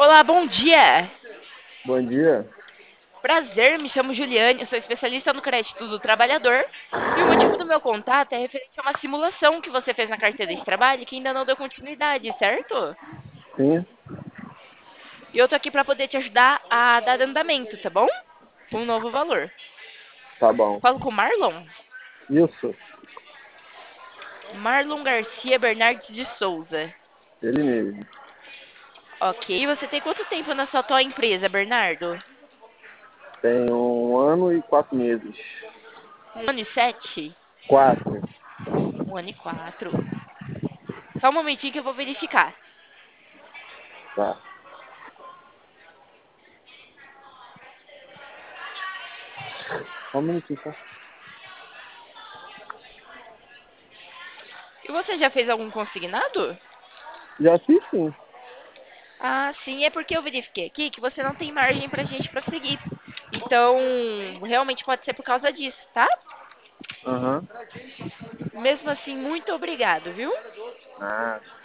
Olá, bom dia. Bom dia. Prazer, me chamo Juliane, eu sou especialista no crédito do trabalhador. E o motivo do meu contato é referente a uma simulação que você fez na carteira de trabalho e que ainda não deu continuidade, certo? Sim, E eu tô aqui para poder te ajudar a dar andamento, tá bom? Com um novo valor. tá bom. Falo com o Marlon? Isso, Marlon Garcia Bernardes de Souza. ele mesmo. Ok, e você tem quanto tempo na sua atual empresa, Bernardo? Tem 1 ano e 4 meses. 1 ano e 7? 4. 1 ano e 4. Só um momentinho que eu vou verificar. Tá. Só um minutinho, tá? E você já fez algum consignado? Já fiz sim. Ah, sim, é porque eu verifiquei aqui que você não tem margem pra gente prosseguir. Então, realmente pode ser por causa disso, tá? Aham. Mesmo assim, muito obrigado, viu? Ah.